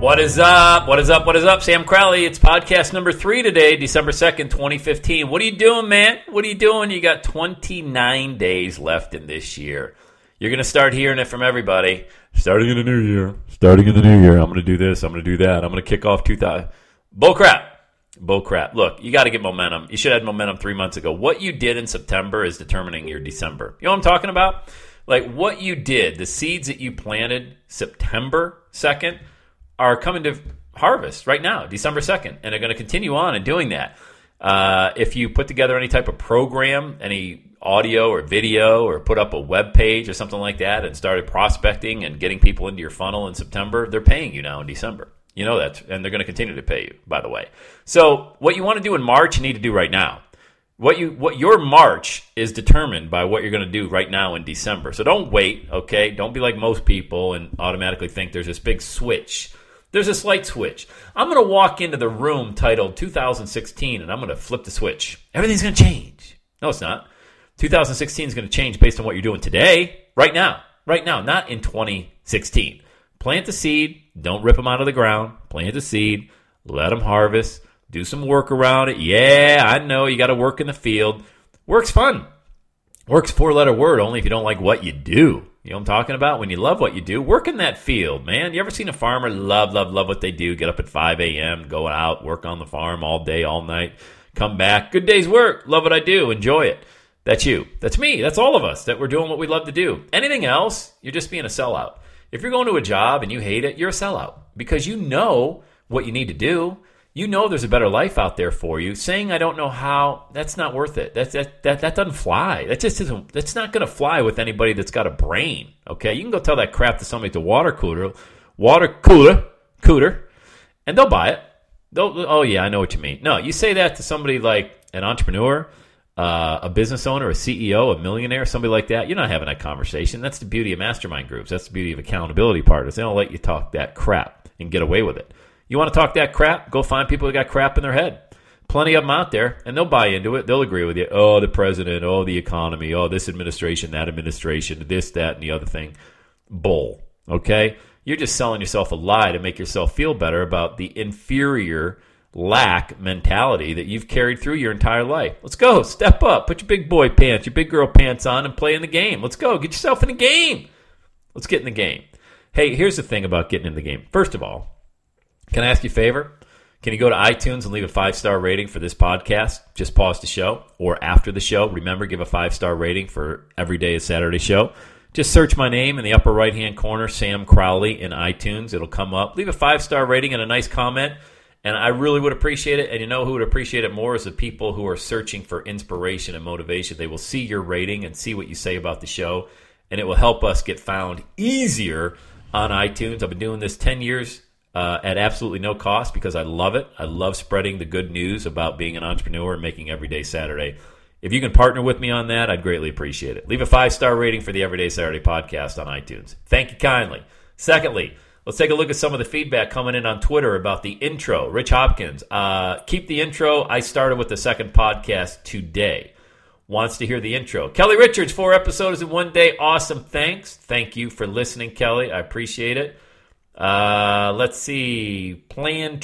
What is up? What is up? What is up? Sam Crowley. It's podcast number 3 today, December 2nd, 2015. What are you doing, man? What are you doing? You got 29 days left in this year. You're going to start hearing it from everybody. Starting in the new year. I'm going to do this. I'm going to do that. I'm going to kick off 2000. Bull crap. Look, you got to get momentum. You should have had momentum 3 months ago. What you did in September is determining your December. You know what I'm talking about? Like what you did, the seeds that you planted September 2nd are coming to harvest right now, December 2nd, and they're going to continue on in doing that. If you put together any type of program, any audio or video, or put up a web page or something like that and started prospecting and getting people into your funnel in September, they're paying you now in December. You know that, and they're going to continue to pay you, by the way. So what you want to do in March, you need to do right now. What your March is determined by what you're going to do right now in December. So don't wait, okay? Don't be like most people and automatically think there's this big switch. There's a slight switch. I'm going to walk into the room titled 2016, and I'm going to flip the switch. Everything's going to change. No, it's not. 2016 is going to change based on what you're doing today, right now, not in 2016. Plant the seed. Don't rip them out of the ground. Plant the seed. Let them harvest. Do some work around it. Yeah, I know you got to work in the field. Work's fun. Work's a 4-letter word only if you don't like what you do. You know what I'm talking about? When you love what you do, work in that field, man. You ever seen a farmer love what they do? Get up at 5 a.m., go out, work on the farm all day, all night, come back. Good day's work. Love what I do. Enjoy it. That's you. That's me. That's all of us that we're doing what we love to do. Anything else, you're just being a sellout. If you're going to a job and you hate it, you're a sellout because you know what you need to do. You know there's a better life out there for you. Saying I don't know how, that's not worth it. That doesn't fly. That just isn't. That's not going to fly with anybody that's got a brain. Okay, you can go tell that crap to somebody at the water cooler, and they'll buy it. Oh yeah, I know what you mean. No, you say that to somebody like an entrepreneur, a business owner, a CEO, a millionaire, somebody like that. You're not having that conversation. That's the beauty of mastermind groups. That's the beauty of accountability partners. They don't let you talk that crap and get away with it. You want to talk that crap? Go find people that got crap in their head. Plenty of them out there, and they'll buy into it. They'll agree with you. Oh, the president. Oh, the economy. Oh, this administration, that administration, this, that, and the other thing. Bull. Okay? You're just selling yourself a lie to make yourself feel better about the inferior lack mentality that you've carried through your entire life. Let's go. Step up. Put your big boy pants, your big girl pants on, and play in the game. Let's go. Get yourself in the game. Let's get in the game. Hey, here's the thing about getting in the game. First of all, can I ask you a favor? Can you go to iTunes and leave a 5-star rating for this podcast? Just pause the show. Or after the show, remember, give a 5-star rating for Every Day is Saturday show. Just search my name in the upper right-hand corner, Sam Crowley, in iTunes. It'll come up. Leave a 5-star rating and a nice comment, and I really would appreciate it. And you know who would appreciate it more is the people who are searching for inspiration and motivation. They will see your rating and see what you say about the show, and it will help us get found easier on iTunes. I've been doing this 10 years. At absolutely no cost because I love it. I love spreading the good news about being an entrepreneur and making Everyday Saturday. If you can partner with me on that, I'd greatly appreciate it. Leave a 5-star rating for the Everyday Saturday podcast on iTunes. Thank you kindly. Secondly, let's take a look at some of the feedback coming in on Twitter about the intro. Rich Hopkins, keep the intro. I started with the second podcast today. Wants to hear the intro. Kelly Richards, 4 episodes in 1 day. Awesome. Thanks. Thank you for listening, Kelly. I appreciate it. Let's see. Plain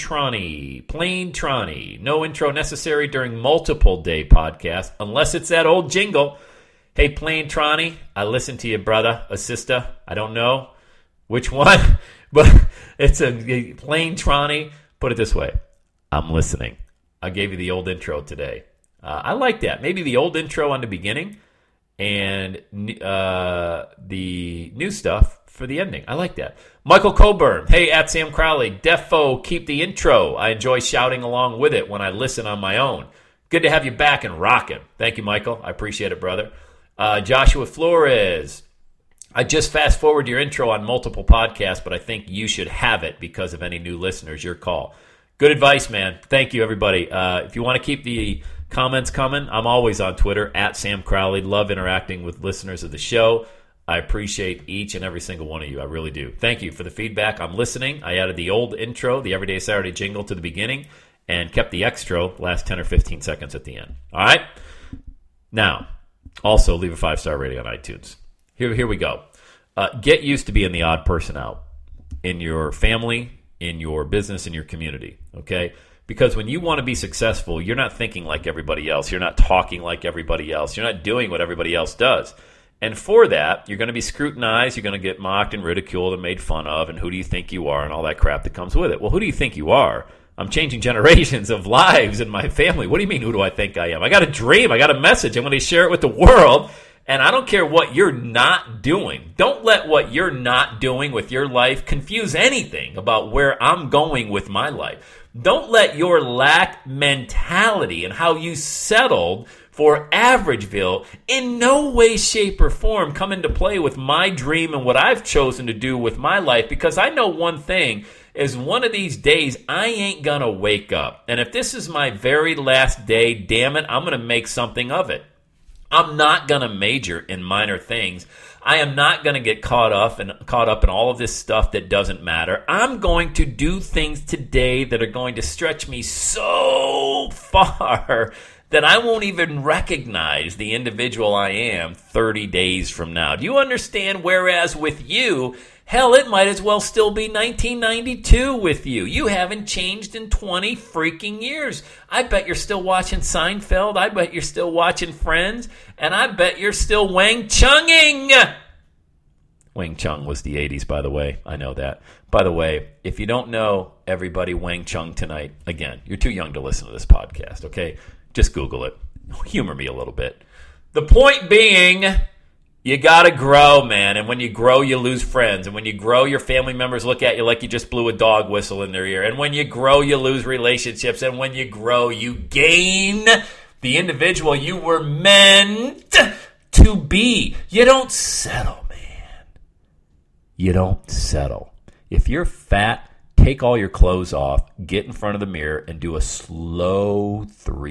Tronny. No intro necessary during multiple day podcast, unless it's that old jingle. Hey, Plain Tronny, I listen to you, brother, a sister. I don't know which one, but it's a Plain Tronny. Put it this way. I'm listening. I gave you the old intro today. I like that. Maybe the old intro on the beginning and the new stuff for the ending. I like that. Michael Coburn. Hey, at Sam Crowley. Defo, keep the intro. I enjoy shouting along with it when I listen on my own. Good to have you back and rocking. Thank you, Michael. I appreciate it, brother. Joshua Flores. I just fast forward your intro on multiple podcasts, but I think you should have it because of any new listeners. Your call. Good advice, man. Thank you, everybody. If you want to keep the comments coming, I'm always on Twitter, at Sam Crowley. Love interacting with listeners of the show. I appreciate each and every single one of you. I really do. Thank you for the feedback. I'm listening. I added the old intro, the Everyday Saturday jingle to the beginning, and kept the extra last 10 or 15 seconds at the end. All right? Now, also leave a 5-star rating on iTunes. Here we go. Get used to being the odd person out in your family, in your business and your community, okay? Because when you want to be successful, you're not thinking like everybody else. You're not talking like everybody else. You're not doing what everybody else does. And for that, you're going to be scrutinized. You're going to get mocked and ridiculed and made fun of. And who do you think you are and all that crap that comes with it? Well, who do you think you are? I'm changing generations of lives in my family. What do you mean, who do I think I am? I got a dream. I got a message. I'm going to share it with the world. And I don't care what you're not doing. Don't let what you're not doing with your life confuse anything about where I'm going with my life. Don't let your lack mentality and how you settled for Averageville in no way, shape, or form come into play with my dream and what I've chosen to do with my life, because I know one thing is one of these days I ain't going to wake up. And if this is my very last day, damn it, I'm going to make something of it. I'm not going to major in minor things. I am not going to get caught up in all of this stuff that doesn't matter. I'm going to do things today that are going to stretch me so far that I won't even recognize the individual I am 30 days from now. Do you understand? Whereas with you, hell, it might as well still be 1992 with you. You haven't changed in 20 freaking years. I bet you're still watching Seinfeld. I bet you're still watching Friends. And I bet you're still Wang Chunging. Wang Chung was the 80s, by the way. I know that. By the way, if you don't know everybody Wang Chung tonight, again, you're too young to listen to this podcast, okay? Just Google it. Humor me a little bit. The point being, you got to grow, man. And when you grow, you lose friends. And when you grow, your family members look at you like you just blew a dog whistle in their ear. And when you grow, you lose relationships. And when you grow, you gain the individual you were meant to be. You don't settle, man. You don't settle. If you're fat, take all your clothes off, get in front of the mirror, and do a slow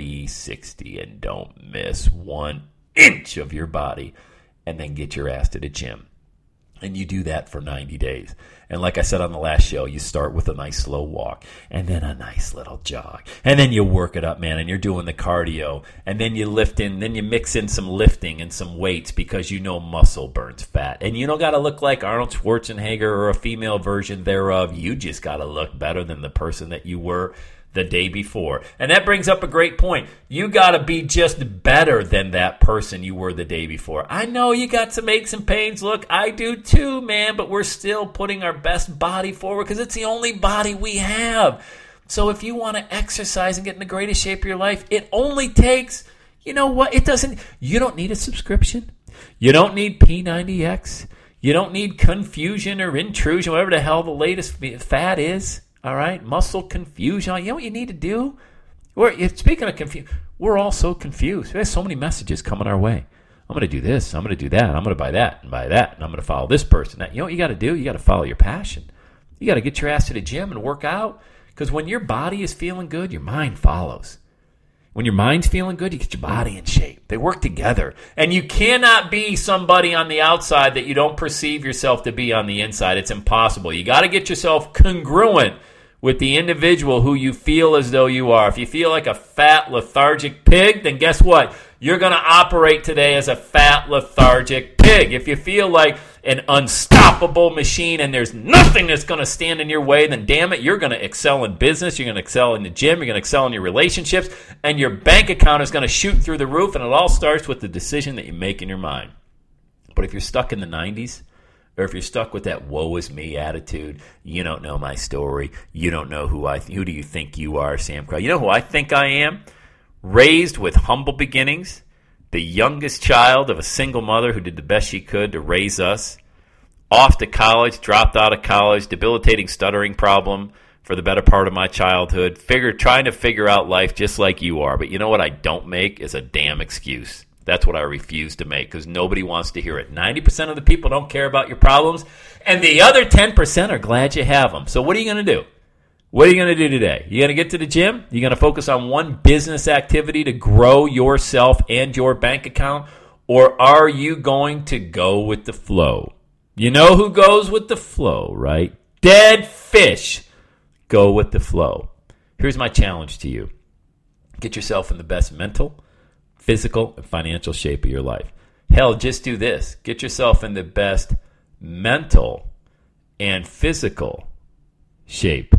360 and don't miss 1 inch of your body. And then get your ass to the gym. And you do that for 90 days. And like I said on the last show, you start with a nice slow walk and then a nice little jog. And then you work it up, man, and you're doing the cardio. And then you lift in, then you mix in some lifting and some weights because you know muscle burns fat. And you don't got to look like Arnold Schwarzenegger or a female version thereof. You just got to look better than the person that you were the day before. And that brings up a great point. You got to be just better than that person you were the day before. I know you got some aches and pains. Look, I do too, man, but we're still putting our best body forward because it's the only body we have. So if you want to exercise and get in the greatest shape of your life, it only takes, you know what? You don't need a subscription. You don't need P90X. You don't need confusion or intrusion, whatever the hell the latest fad is. All right, muscle confusion. You know what you need to do? Speaking of confusion, we're all so confused. There's so many messages coming our way. I'm going to do this. I'm going to do that. I'm going to buy that and buy that. And I'm going to follow this person. You know what you got to do? You got to follow your passion. You got to get your ass to the gym and work out. Because when your body is feeling good, your mind follows. When your mind's feeling good, you get your body in shape. They work together. And you cannot be somebody on the outside that you don't perceive yourself to be on the inside. It's impossible. You got to get yourself congruent with the individual who you feel as though you are. If you feel like a fat, lethargic pig, then guess what? You're going to operate today as a fat, lethargic pig. If you feel like an unstoppable machine and there's nothing that's going to stand in your way, then damn it, you're going to excel in business, you're going to excel in the gym, you're going to excel in your relationships, and your bank account is going to shoot through the roof, and it all starts with the decision that you make in your mind. But if you're stuck in the 90s, or if you're stuck with that woe is me attitude, you don't know my story, you don't know who do you think you are, Sam Crow? You know who I think I am? Raised with humble beginnings, the youngest child of a single mother who did the best she could to raise us, off to college, dropped out of college, debilitating stuttering problem for the better part of my childhood, trying to figure out life just like you are. But you know what I don't make is a damn excuse. That's what I refuse to make because nobody wants to hear it. 90% of the people don't care about your problems, and the other 10% are glad you have them. So what are you going to do? What are you going to do today? You going to get to the gym? You going to focus on one business activity to grow yourself and your bank account? Or are you going to go with the flow? You know who goes with the flow, right? Dead fish go with the flow. Here's my challenge to you. Get yourself in the best mental, physical, and financial shape of your life. Hell, just do this. Get yourself in the best mental and physical shape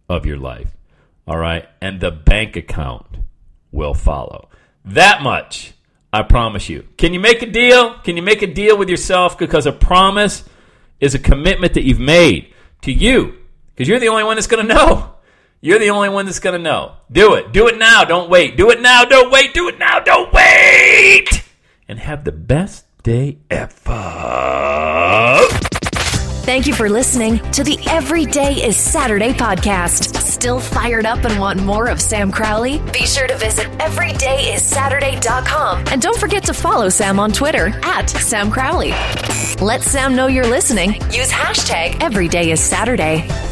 of your life. All right? And the bank account will follow. That much, I promise you. Can you make a deal? Can you make a deal with yourself? Because a promise is a commitment that you've made to you. Because you're the only one that's going to know. You're the only one that's going to know. Do it. Do it now. Don't wait. Do it now. Don't wait. Do it now. Don't wait. And have the best day ever. Thank you for listening to the Every Day is Saturday podcast. Still fired up and want more of Sam Crowley? Be sure to visit everydayissaturday.com. And don't forget to follow Sam on Twitter @Sam Crowley. Let Sam know you're listening. Use hashtag EverydayIsSaturday.